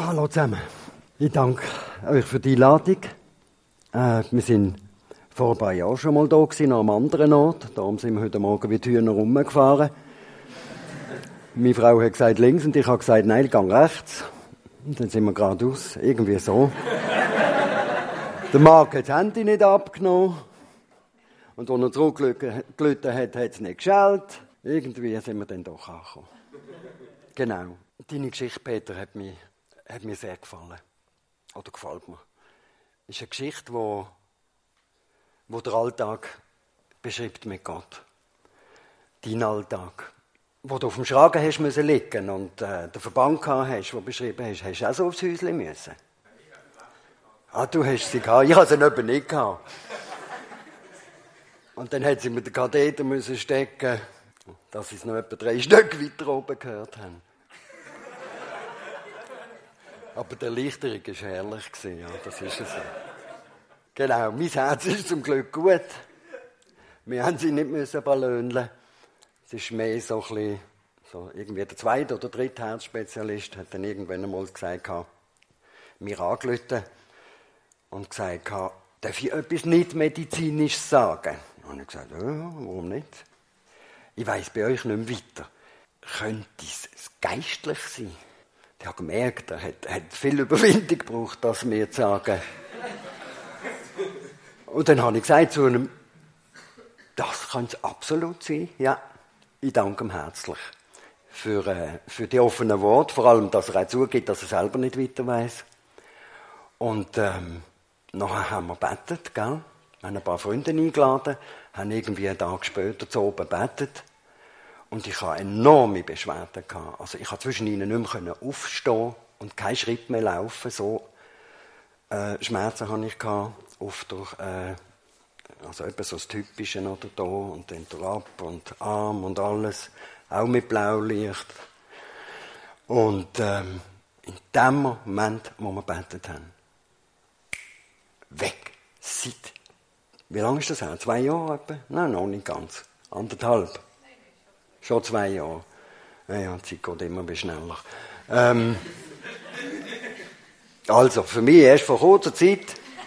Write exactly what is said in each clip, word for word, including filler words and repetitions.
Hallo zusammen. Ich danke euch für die Einladung. Äh, wir sind vor ein paar Jahren schon mal da gewesen, an einem anderen Ort. Darum sind wir heute Morgen wie die Hühner rumgefahren. Meine Frau hat gesagt links und ich habe gesagt, nein, ich gehe rechts. Und dann sind wir geradeaus, irgendwie so. Der Marc hat das Handy nicht abgenommen. Und als er zurückgelitten hat, hat es nicht geschellt. Irgendwie sind wir dann doch angekommen. Genau. Deine Geschichte, Peter, hat mir, hat mir sehr gefallen. Oder gefällt mir. Es ist eine Geschichte, wo, wo der Alltag beschreibt mit Gott. Dein Alltag. Wo du auf dem Schragen hast müssen liegen und äh, den Verband gehabt hast, den du beschrieben hast, hast du auch so aufs Häuschen müssen. Ah, du hast sie gehabt. Ich habe sie eben nicht gehabt. Und dann hat sie mit dem Katheter müssen stecken, dass sie es noch etwa drei Stück weiter oben gehört haben. Aber die Erleichterung war herrlich. Ja, das ist es. Genau, mein Herz ist zum Glück gut. Wir haben sie nicht müssen ballönlen. Es ist mehr so ein bisschen, so irgendwie der zweite oder dritte Herzspezialist hat dann irgendwann einmal gesagt, mir angerufen und gesagt, darf ich etwas nicht Medizinisches sagen? Und ich habe gesagt, ja, warum nicht? Ich weiss bei euch nicht mehr weiter. Könnte es geistlich sein? Ich habe gemerkt, er hat, hat viel Überwindung gebraucht, das mir zu sagen. Und dann habe ich gesagt zu ihm, das kann es absolut sein, ja. Ich danke ihm herzlich für, äh, für die offenen Worte, vor allem, dass er auch zugibt, dass er selber nicht weiter weiss. Und ähm, nachher haben wir gebetet, gell? Wir haben ein paar Freunde eingeladen, haben irgendwie einen Tag später zu oben gebetet. Und ich hatte enorme Beschwerden. Also ich konnte zwischen ihnen nicht mehr aufstehen und keinen Schritt mehr laufen. So äh, Schmerzen hatte ich oft durch, äh, also etwa so das Typische oder da und dann der Ab und Arm und alles, auch mit Blaulicht. Und ähm, in dem Moment, wo wir gebetet haben, weg, seit, wie lange ist das her? Zwei Jahre etwa? Nein, noch nicht ganz, anderthalb. Schon zwei Jahre. Ja, die Zeit geht immer schneller. Ähm, also, für mich erst vor kurzer Zeit.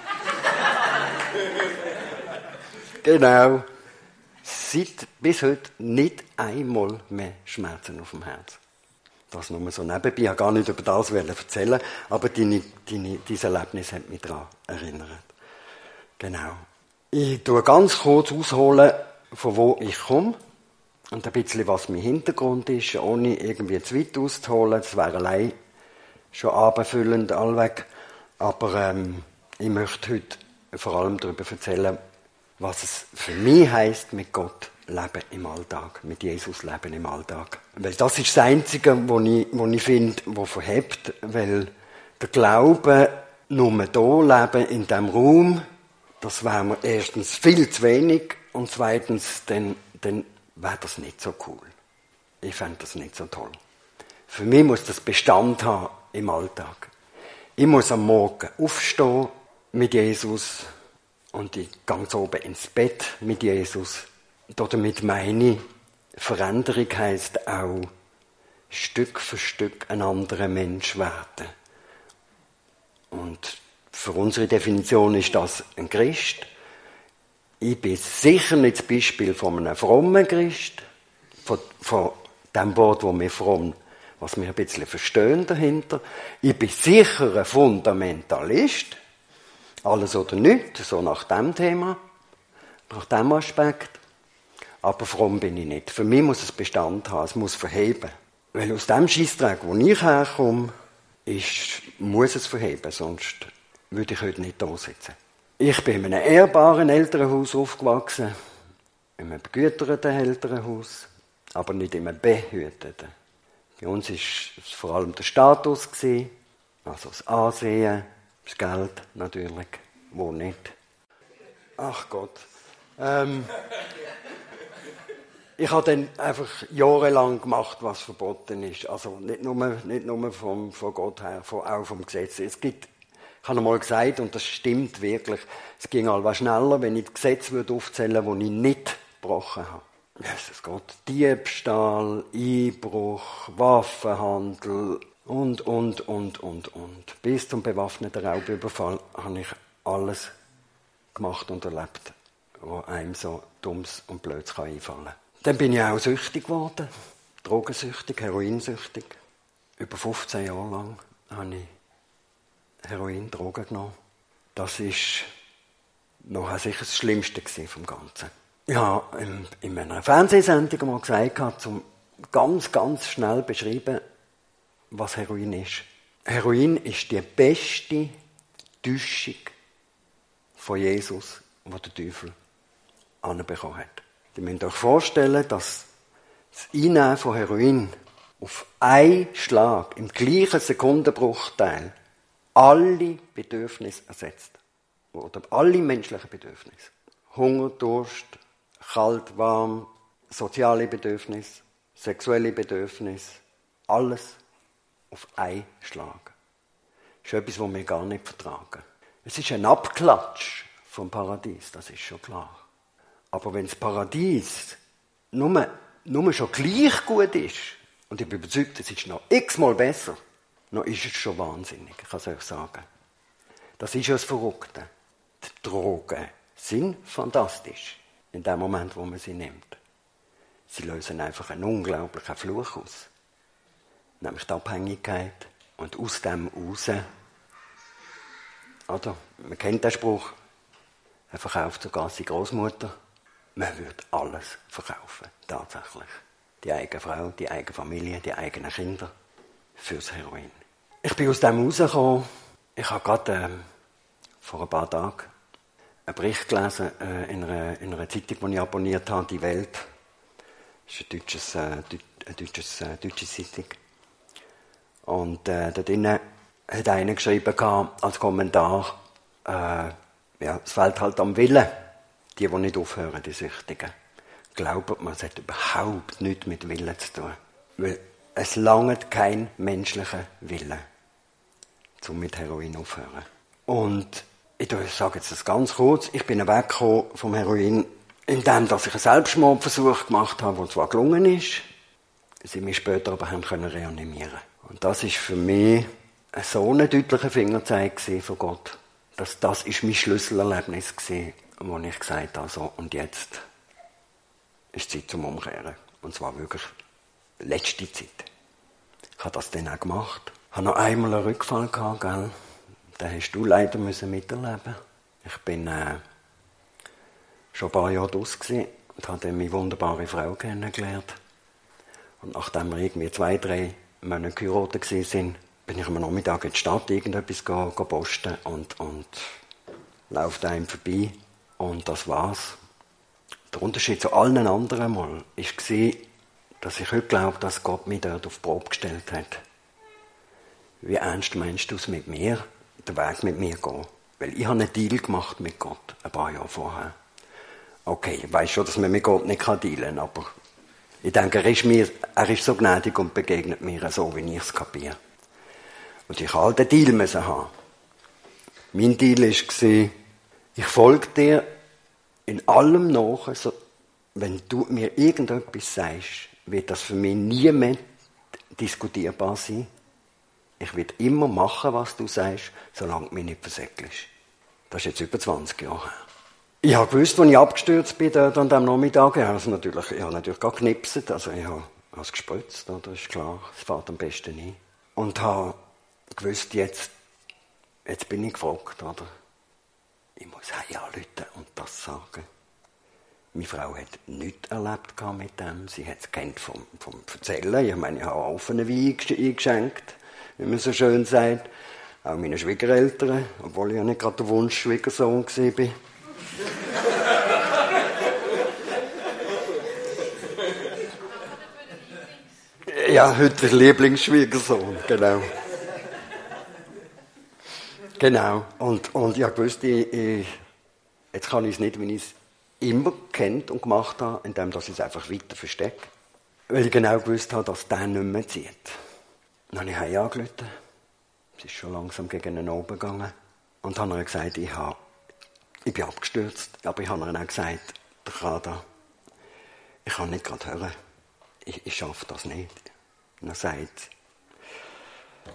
Genau. Seit bis heute nicht einmal mehr Schmerzen auf dem Herz. Das nur so nebenbei. Ich wollte gar nicht über das erzählen, aber deine, deine, dieses Erlebnis hat mich daran erinnert. Genau. Ich tue ganz kurz ausholen, von wo ich komme. Und ein bisschen, was mein Hintergrund ist, ohne irgendwie zu weit auszuholen. Das wäre allein schon abendfüllend, allweg. Aber ähm, ich möchte heute vor allem darüber erzählen, was es für mich heisst, mit Gott leben im Alltag, mit Jesus leben im Alltag. Weil das ist das Einzige, was ich, was ich finde, was verhebt. Weil der Glaube, nur da leben, in diesem Raum, das wäre mir erstens viel zu wenig und zweitens dann, dann wäre das nicht so cool. Ich fände das nicht so toll. Für mich muss das Bestand haben im Alltag. Ich muss am Morgen aufstehen mit Jesus und ich gehe so oben ins Bett mit Jesus. Damit meine Veränderung heisst auch Stück für Stück ein anderer Mensch werden. Und für unsere Definition ist das ein Christ. Ich bin sicher nicht das Beispiel von einem frommen Christ, von, von dem Wort, wo wir fromm, was wir ein bisschen verstehen dahinter. Ich bin sicher ein Fundamentalist, alles oder nichts, so nach dem Thema, nach dem Aspekt. Aber fromm bin ich nicht. Für mich muss es Bestand haben, es muss verheben. Weil aus dem Scheissdreck, wo ich herkomme, ist, muss es verheben, sonst würde ich heute nicht da sitzen. Ich bin in einem ehrbaren Elternhaus aufgewachsen, in einem begüterten Elternhaus, aber nicht in einem behüteten. Bei uns war es vor allem der Status, also das Ansehen, das Geld natürlich, wo nicht. Ach Gott. Ähm, ich habe dann einfach jahrelang gemacht, was verboten ist. Also nicht nur, nicht nur vom, von Gott her, von, auch vom Gesetz. Es gibt Ich habe einmal gesagt, und das stimmt wirklich, es ging allweil schneller, wenn ich das Gesetz aufzählen würde, das ich nicht gebrochen habe. Jesus Gott, Diebstahl, Einbruch, Waffenhandel Und, und, und, und, und. Bis zum bewaffneten Raubüberfall habe ich alles gemacht und erlebt, was einem so Dummes und Blöds einfallen kann. Dann bin ich auch süchtig geworden. Drogensüchtig, heroinsüchtig. Über fünfzehn Jahre lang habe ich Heroin, Drogen genommen. Das war noch sicher das Schlimmste vom Ganzen. Ich habe in, in einer Fernsehsendung mal gesagt, um ganz, ganz schnell beschreiben, was Heroin ist. Heroin ist die beste Täuschung von Jesus, die der Teufel anbekommen hat. Ihr müsst euch vorstellen, dass das Einnehmen von Heroin auf einen Schlag, im gleichen Sekundenbruchteil, alle Bedürfnisse ersetzt. Oder alle menschlichen Bedürfnisse. Hunger, Durst, kalt, warm, soziale Bedürfnisse, sexuelle Bedürfnisse, alles auf einen Schlag. Das ist etwas, was wir gar nicht vertragen. Es ist ein Abklatsch vom Paradies, das ist schon klar. Aber wenn das Paradies nur, nur schon gleich gut ist, und ich bin überzeugt, es ist noch x-mal besser, dann ist es schon wahnsinnig, ich kann es euch sagen. Das ist ja das Verrückte. Die Drogen sind fantastisch, in dem Moment, wo man sie nimmt. Sie lösen einfach einen unglaublichen Fluch aus. Nämlich die Abhängigkeit. Und aus dem raus, oder? Man kennt den Spruch, er verkauft sogar seine Großmutter. Man würde alles verkaufen, tatsächlich. Die eigene Frau, die eigene Familie, die eigenen Kinder fürs Heroin. Ich bin aus dem rausgekommen. Ich habe gerade ähm, vor ein paar Tagen einen Bericht gelesen äh, in, einer, in einer Zeitung, die ich abonniert habe, «Die Welt». Das ist eine, deutsches, äh, eine deutsches, äh, deutsche Zeitung. Und äh, da drinnen hat einer geschrieben als Kommentar, äh, ja, es fehlt halt am Willen, die, die nicht aufhören, die Süchtigen. Glaubt man, es hat überhaupt nichts mit Willen zu tun. Weil es langt kein menschlicher Wille, um mit Heroin aufzuhören. Und ich sage jetzt das ganz kurz, ich bin weggekommen vom Heroin, indem dass ich einen Selbstmordversuch gemacht habe, der zwar gelungen ist, sie mich später aber haben können reanimieren. Und das ist für mich so ein deutlicher Fingerzeig von Gott, dass das ist mein Schlüsselerlebnis war, wo ich gesagt habe, so, und jetzt ist Zeit zum Umkehren. Und zwar wirklich letzte Zeit. Ich habe das dann auch gemacht. Ich hatte noch einmal einen Rückfall gehabt, gell? Den hast du leider müssen miterleben. Ich bin äh, schon ein paar Jahre draus gewesen und habe dann meine wunderbare Frau kennengelernt. Und nachdem wir irgendwie zwei, drei Monate geheiratet waren, bin ich am Nachmittag in die Stadt irgendetwas go, go posten und, und laufe einem vorbei. Und das war's. Der Unterschied zu allen anderen Mal war, dass ich heute glaube, dass Gott mich dort auf die Probe gestellt hat. Wie ernst meinst du es mit mir, den Weg mit mir gehen? Weil ich habe einen Deal gemacht mit Gott, ein paar Jahre vorher. Okay, ich weiss schon, dass man mit Gott nicht dealen kann, aber ich denke, er ist, mir, er ist so gnädig und begegnet mir so, wie ich es kapiere. Und ich musste halt einen Deal haben. Mein Deal war, ich folge dir in allem nach, so, wenn du mir irgendetwas sagst, wird das für mich nie mehr diskutierbar sein. Ich werde immer machen, was du sagst, solange du mich nicht versäckelst. Das ist jetzt über zwanzig Jahre her. Ich habe gewusst, als ich abgestürzt bin dort an diesem Nachmittag, ich habe es natürlich, ich habe natürlich gar geknipst, also ich habe es gespritzt, oder? Ist klar, es fährt am besten ein. Und habe gewusst, jetzt, jetzt bin ich gefragt, oder? Ich muss heim anrufen und das sagen. Meine Frau hat nichts erlebt mit dem. Sie hat es kennt vom, vom Erzählen. Ich meine, ich habe einen offenen Wein eingeschenkt, wie man so schön sagt. Auch meine Schwiegereltern, obwohl ich ja nicht gerade der Wunsch-Schwiegersohn war. Ja, heute der Lieblingsschwiegersohn, genau. Genau. Und, und ich wusste, ich, ich, jetzt kann ich es nicht, wie ich es immer kennt und gemacht habe, indem ich es einfach weiter verstecke. Weil ich genau gewusst habe, dass der nicht mehr zieht. Dann habe ich heim angerufen. Es ist schon langsam gegen den Oben gegangen. Und dann habe ich gesagt, ich, habe, ich bin abgestürzt. Aber ich habe ihm auch gesagt, der Kader, ich kann nicht gerade hören. Ich, ich schaffe das nicht. Und er sagt,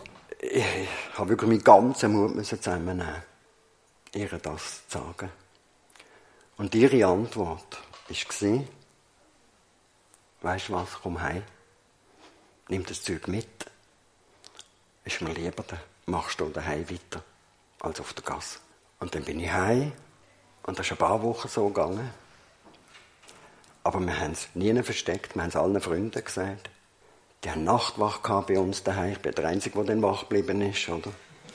ich habe wirklich meinen ganzen Mut müssen zusammennehmen, ihr das zu sagen. Und ihre Antwort war, weisst du was, komm heim, nimm das Zeug mit, ist mir lieber, dann machst du daheim weiter, als auf der Gasse. Und dann bin ich heim, und das ist ein paar Wochen so gegangen. Aber wir haben es nie versteckt, wir haben es allen Freunden gesagt. Die haben Nachtwache gehabt bei uns daheim. Ich bin der Einzige, der dann wach geblieben ist, oder?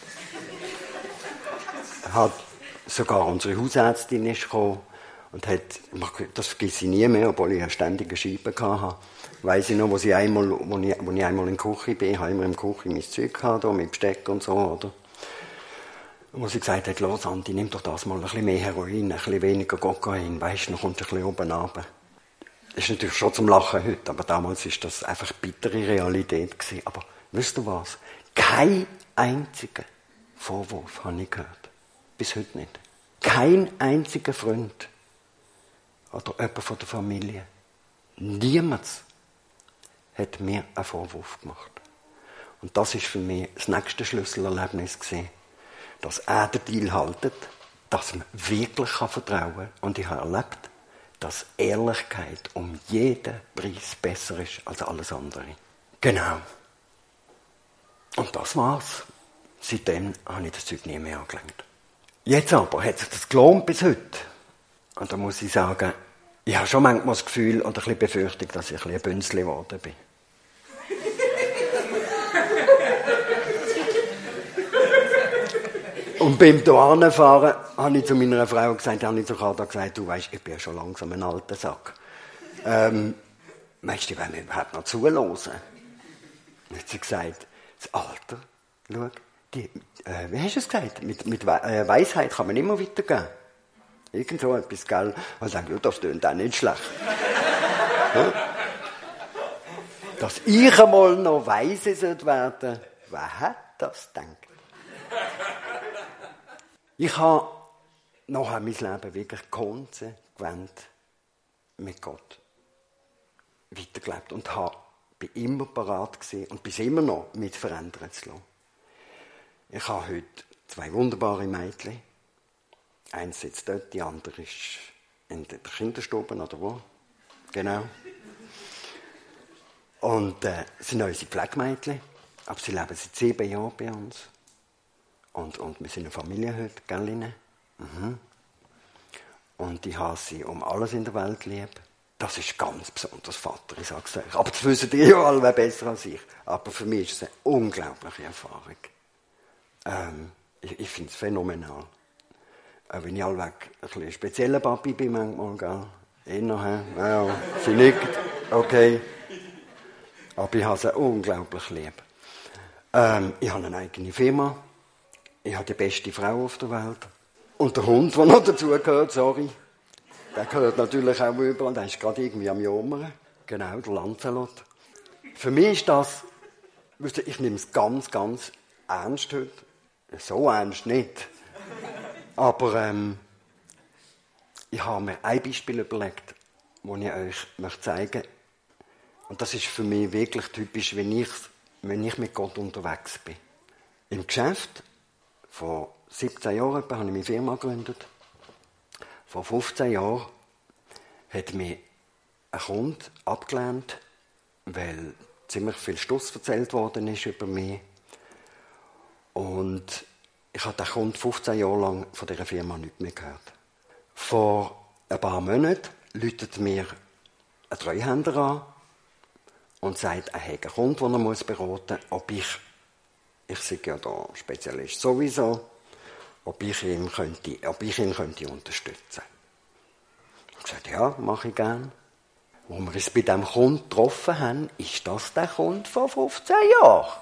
Hat sogar unsere Hausärztin ist gekommen und hat, das vergesse ich nie mehr, obwohl ich eine ständige Scheibe hatte. Weiss ich noch, wo, sie einmal, wo, ich, wo ich einmal in der Küche bin, habe ich immer in der Küche mein Zeug gehabt, da, mit Besteck und so, oder? Und wo sie gesagt hat, los Andi, nimm doch das mal ein bisschen mehr Heroin, ein bisschen weniger Kokain, weisst du, dann kommst du ein bisschen oben runter. Das ist natürlich schon zum Lachen heute, aber damals war das einfach bittere Realität gewesen. Aber wisst ihr was? Kein einziger Vorwurf habe ich gehört. Bis heute nicht. Kein einziger Freund oder jemand von der Familie. Niemand hat mir einen Vorwurf gemacht. Und das ist für mich das nächste Schlüsselerlebnis gewesen, dass er den Deal haltet, dass man wirklich vertrauen kann. Und ich habe erlebt, dass Ehrlichkeit um jeden Preis besser ist als alles andere. Genau. Und das war's. Seitdem habe ich das Zeug nie mehr angelenkt. Jetzt aber hat sich das gelohnt bis heute. Und da muss ich sagen, ich habe schon manchmal das Gefühl oder ein bisschen Befürchtung, dass ich ein bisschen ein Bünzli geworden bin. Und beim Hierhinfahren habe ich zu meiner Frau gesagt, habe ich zu Kader gesagt, du weisst, ich bin ja schon langsam ein alter Sack. Ähm, meinst du, die wollen überhaupt noch zuhören? Dann hat sie gesagt, das Alter, schau, die, äh, wie hast du es gesagt? Mit, mit We äh, Weisheit kann man immer weitergehen. Irgend so etwas, gell? Und ich sage, ja, das klingt auch nicht schlecht. Ja? Dass ich einmal noch weise werden, wer hat das gedacht? Ich habe nachher mein Leben wirklich konsequent mit Gott weitergelebt und habe, bin immer parat gewesen und bin immer noch mit verändern zu lassen. Ich habe heute zwei wunderbare Mädchen. Eins sitzt dort, die andere ist in der Kinderstube oder wo. Genau. Und äh, sind unsere Pflegemädchen, aber sie leben seit sieben Jahren bei uns. Und, und wir sind eine Familie heute, gell, Line? Mhm. Und ich habe sie um alles in der Welt lieb. Das ist ganz besonders Vater, ich sage es euch. Aber das wissen die ja alle besser als ich. Aber für mich ist es eine unglaubliche Erfahrung. Ähm, ich ich finde es phänomenal. Auch wenn ich allweg ein bisschen spezieller Papi bin manchmal, gell? Innerher, ja, sie nickt, okay. Aber ich habe sie unglaublich lieb. Ähm, ich habe eine eigene Firma. Ich habe die beste Frau auf der Welt. Und der Hund, der noch dazu gehört, sorry, der gehört natürlich auch über und der ist gerade irgendwie am Jammern. Genau, der Lancelot. Für mich ist das, ich nehme es ganz, ganz ernst heute. So ernst nicht. Aber ähm, ich habe mir ein Beispiel überlegt, das ich euch möchte zeigen möchte. Und das ist für mich wirklich typisch, wenn ich, wenn ich mit Gott unterwegs bin. Im Geschäft, vor siebzehn Jahren habe ich meine Firma gegründet. Vor fünfzehn Jahren hat mir ein Kunde abgelehnt, weil ziemlich viel Stuss erzählt worden ist über mich. Und ich habe den Kunden fünfzehn Jahre lang von dieser Firma nichts mehr gehört. Vor ein paar Monaten läutet mir ein Treuhänder an und sagt, er hat einen Kunden, den er beraten muss, ob ich, ich sage ja da Spezialist sowieso, ob ich ihn könnte, ob ich ihn könnte unterstützen. Ich habe gesagt, ja, mache ich gerne. Wo wir uns bei diesem Kunden getroffen haben, ist das der Kunde vor fünfzehn Jahren.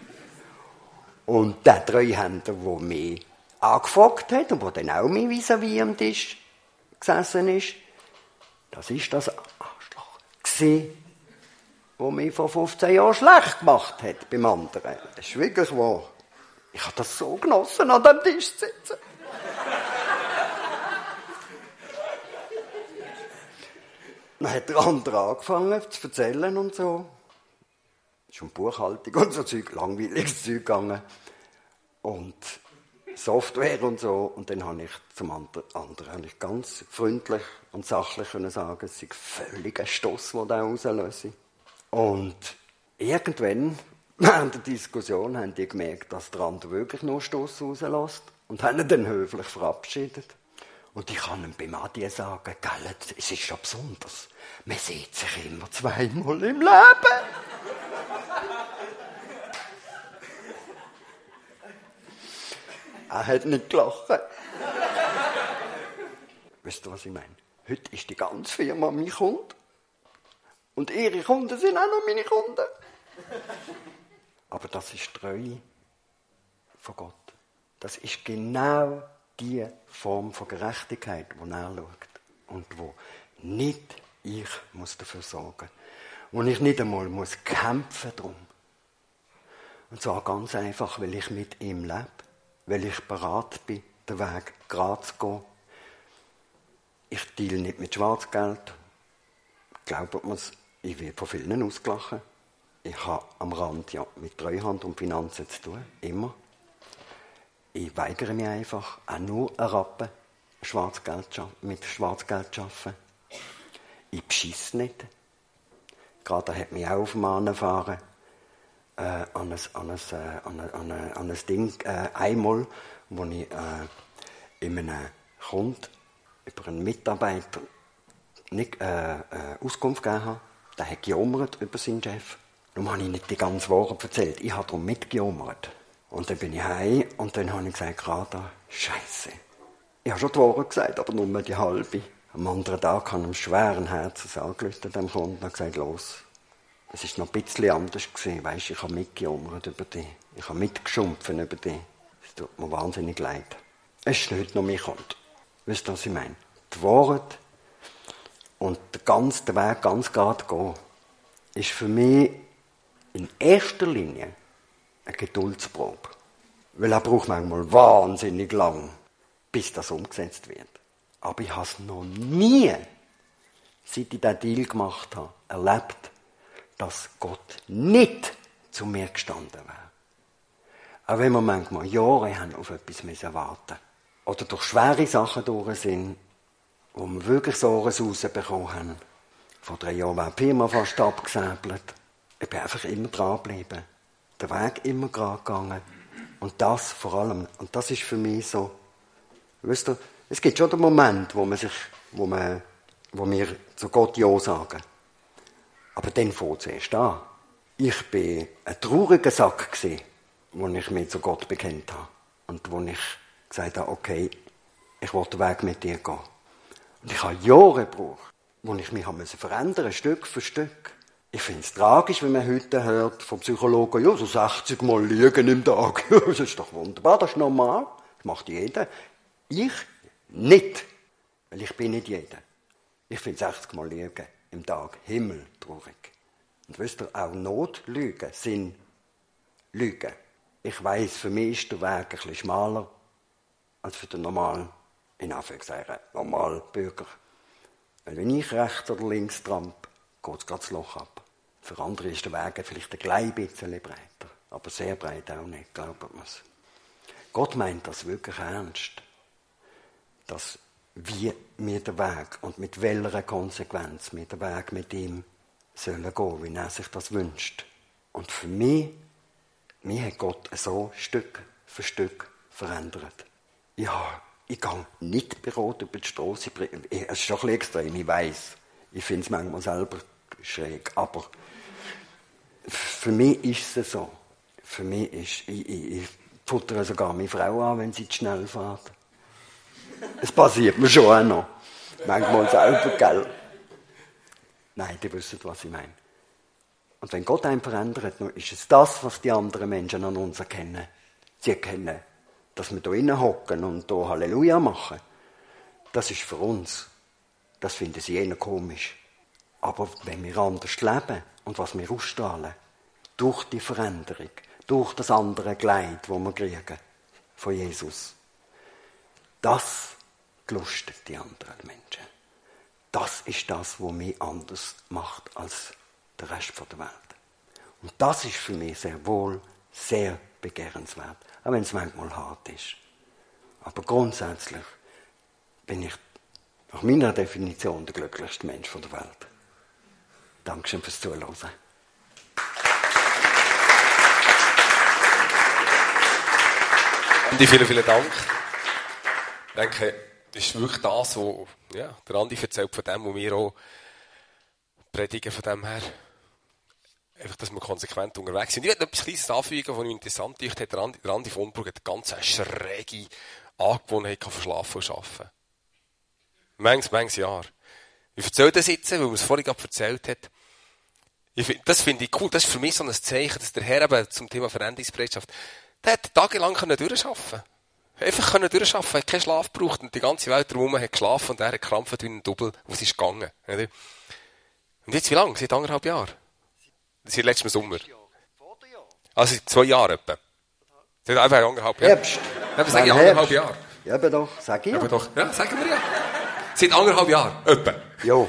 Und der Treuhänder, der mich angefragt hat und der dann auch mir vis-à-vis am Tisch gesessen ist, das ist das Arschloch gewesen, das mich vor fünfzehn Jahren schlecht gemacht hat beim anderen. Das ist wirklich wahr. Ich habe das so genossen, an dem Tisch zu sitzen. Dann hat der andere angefangen zu erzählen und so. ist um Buchhaltung und so Zeug, langweiliges Zeug gegangen. Und Software und so. Und dann habe ich zum anderen, anderen habe ich ganz freundlich und sachlich können sagen, es ist völlig ein Stoss, der da rauslöse. Und irgendwann, während der Diskussion, haben die gemerkt, dass der andere wirklich nur Stoss rauslässt und haben ihn dann höflich verabschiedet. Und ich kann ihm beim Adi sagen, gell, es ist ja besonders, man sieht sich immer zweimal im Leben. Er hat nicht gelacht. Wisst ihr, was ich meine? Heute ist die ganze Firma mein Kunde. Und ihre Kunden sind auch noch meine Kunden. Aber das ist Treue von Gott. Das ist genau die Form von Gerechtigkeit, die er schaut. Und wo nicht ich muss dafür sorgen. Wo ich nicht einmal muss kämpfen drum. Und zwar ganz einfach, weil ich mit ihm lebe. Weil ich bereit bin, den Weg gerade zu gehen. Ich deale nicht mit Schwarzgeld. Glaubt mir's, ich werde von vielen ausgelachen. Ich habe am Rand ja mit Treuhand und Finanzen zu tun. Immer. Ich weigere mich einfach, auch nur ein Rappen Schwarzgeld, mit Schwarzgeld zu arbeiten. Ich beschiss nicht. Gerade hat mich auch auf dem Mann fahren. Äh, an, ein, an, ein, an, ein, an, ein, an ein Ding äh, einmal, wo ich äh, in einem Kunden über einen Mitarbeiter nicht äh, äh, Auskunft gegeben habe. Der hat gejammert über seinen Chef. Darum habe ich nicht die ganze Wahrheit erzählt. Ich habe darum mitgejammert. Und dann bin ich heim und dann habe ich gesagt, Rada, Scheisse. Ich habe schon die Wahrheit gesagt, aber nur die halbe. Am anderen Tag habe ich einem schweren Herzens angerufen, dem Kunden, und gesagt, los. Es war noch ein bisschen anders gewesen, weisst, ich habe mitgejammert über dich. Ich habe mitgeschumpfen über dich. Es tut mir wahnsinnig leid. Es ist nicht nur mich kommt. Wisst ihr, was ich meine? Die Wahrheit und der ganze Weg ganz gerade gehen, ist für mich in erster Linie eine Geduldsprobe. Weil er braucht manchmal wahnsinnig lang, bis das umgesetzt wird. Aber ich habe es noch nie, seit ich diesen Deal gemacht habe, erlebt, dass Gott nicht zu mir gestanden wäre. Auch wenn wir manchmal Jahre haben auf etwas müssen warten oder durch schwere Sachen durch sind, wo wir wirklich Sorgen rausbekommen haben. Vor drei Jahren war die Firma fast abgesäbelt. Ich bin einfach immer dran geblieben. Der Weg immer gerade gegangen. Und das vor allem, und das ist für mich so, weißt du, es gibt schon den Moment, wo man sich, wo man, wo wir zu Gott Ja sagen. Aber dann fängt es erst an. Ich war ein trauriger Sack, als ich mich zu Gott bekennt habe. Und wo ich gesagt habe, okay, ich will den Weg mit dir gehen. Und ich habe Jahre gebraucht, wo ich mich verändern musste, Stück für Stück. Ich finde es tragisch, wenn man heute hört vom Psychologen, ja, so sechzig Mal liegen im Tag. Das ist doch wunderbar, das ist normal. Das macht jeder. Ich nicht. Weil ich bin nicht jeder. Ich finde sechzig Mal liegen im Tag himmeltraurig. Und wisst ihr, auch Notlügen sind Lügen. Ich weiss, für mich ist der Weg ein bisschen schmaler als für den normalen, in Anführungszeichen, normalen Bürger. Weil wenn ich rechts oder links trampe, geht es gerade das Loch ab. Für andere ist der Weg vielleicht ein klein bisschen breiter, aber sehr breit auch nicht, glaubt mir's. Gott meint das wirklich ernst, dass wie wir den Weg und mit welcher Konsequenz wir den Weg mit ihm sollen gehen, wie er sich das wünscht. Und für mich, mich hat Gott so Stück für Stück verändert. Ja, ich gehe nicht berot über die Strasse. Es ist schon ein bisschen extrem, ich weiss. Ich finde es manchmal selber schräg. Aber für mich ist es so. Für mich ist, ich, ich, ich futtere sogar meine Frau an, wenn sie zu schnell fährt. Es passiert mir schon auch noch. Manchmal selber, gell? Nein, die wissen, was ich meine. Und wenn Gott einen verändert, ist es das, was die anderen Menschen an uns erkennen. Sie erkennen, dass wir hier innen hocken und hier Halleluja machen. Das ist für uns. Das finden sie eher komisch. Aber wenn wir anders leben und was wir ausstrahlen, durch die Veränderung, durch das andere Kleid, das wir kriegen, von Jesus, das gelustet die anderen Menschen. Das ist das, was mich anders macht als der Rest der Welt. Und das ist für mich sehr wohl sehr begehrenswert, auch wenn es manchmal hart ist. Aber grundsätzlich bin ich nach meiner Definition der glücklichste Mensch der Welt. Dankeschön fürs Zuhören. Andi, vielen, vielen Dank. Ich denke, das ist wirklich das, was ja, der Andi erzählt von dem, wo wir auch predigen von dem her. Einfach, dass wir konsequent unterwegs sind. Ich werde noch etwas Kleines anfügen, was ich interessant finde. Der Andi, der Andi von Umburg hat eine ganz schräge Angewohnheit von Schlafen und Arbeiten. Manches, manches Jahr. Ich erzähle das jetzt, weil er es vorhin gerade erzählt hat. Ich find, das finde ich cool. Das ist für mich so ein Zeichen, dass der Herr eben zum Thema Veränderungsbereitschaft, der hat tagelang durcharbeiten. Einfach können durcharbeiten, hat keinen Schlaf gebraucht und die ganze Welt drumherum hat geschlafen und er hat gekrampft wie ein Double, was ist gegangen. Und jetzt wie lange? Seit anderthalb Jahren? Seit letztem Sommer. Also seit zwei Jahren etwa. Seit einfach anderthalb Jahren. Herbst. Eben, sag ich anderthalb Jahre. Ja, eben doch, sag ich ja. Eben doch. Ja, sagen wir ja. Seit anderthalb Jahren etwa. Jo.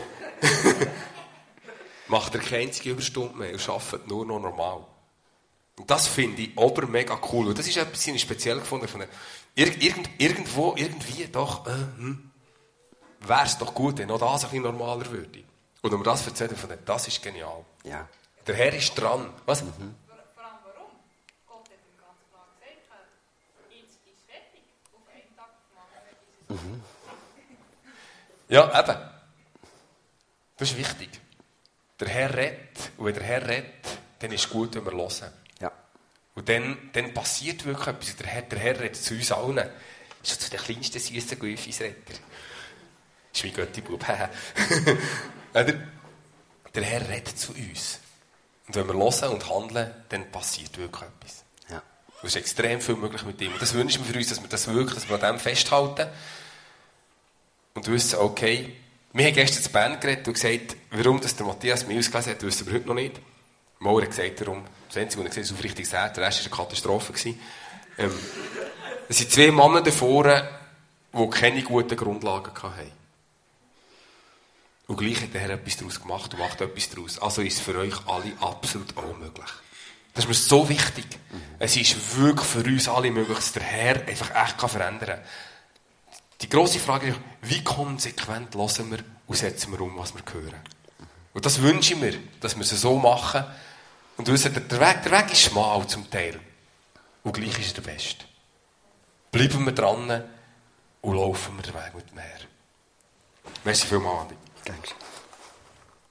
Macht er keine einzige Überstunde mehr und arbeitet nur noch normal. Und das finde ich ober mega cool. Und das ist etwas, was ich speziell gefunden habe. Irgend, irgendwo, irgendwie doch, äh, hm, wäre es doch gut, wenn noch das ein bisschen normaler würde. Und wenn wir das erzählen, von das ist genial. Ja. Der Herr ist dran. Was? Mhm. Vor allem warum? Gott hat ihm ganz klar gesagt, jetzt ist fertig. Auf einen Tag machen wir dieses mhm. Ja, eben. Das ist wichtig. Der Herr redet. Und wenn der Herr redet, dann ist es gut, wenn wir hören. Ja. Und dann, dann passiert wirklich etwas. Der Herr, der Herr redet zu uns allen. Das ist zu den kleinsten, süßen Güffis redet er. Das ist mein Götti-Bub. Der Herr redet zu uns. Und wenn wir hören und handeln, dann passiert wirklich etwas. Ja. Es ist extrem viel möglich mit ihm. Und das wünschen wir für uns, dass wir das wirklich, dass wir an dem festhalten. Und wissen, okay, wir haben gestern zu Bern geredet und gesagt, warum das der Matthias mir ausgelesen hat, wissen wir heute noch nicht. Maurer hat gesagt, darum, das Einzige, was er gesagt hat, ist aufrichtig gesagt, der Rest war eine Katastrophe. Ähm, es sind zwei Männer davor, die keine guten Grundlagen hatten. Und gleich hat der Herr etwas daraus gemacht und macht etwas daraus. Also ist es für euch alle absolut auch möglich. Das ist mir so wichtig. Mhm. Es ist wirklich für uns alle möglich, dass der Herr einfach echt verändern kann. Die grosse Frage ist, wie konsequent hören wir und setzen wir um, was wir hören. Und das wünsche ich mir, dass wir es so machen. Und wissen, der Weg, der Weg ist schmal zum Teil. Und gleich ist er der beste. Bleiben wir dran und laufen wir den Weg mit dem Herrn. Merci vielmals, Andi. Danke.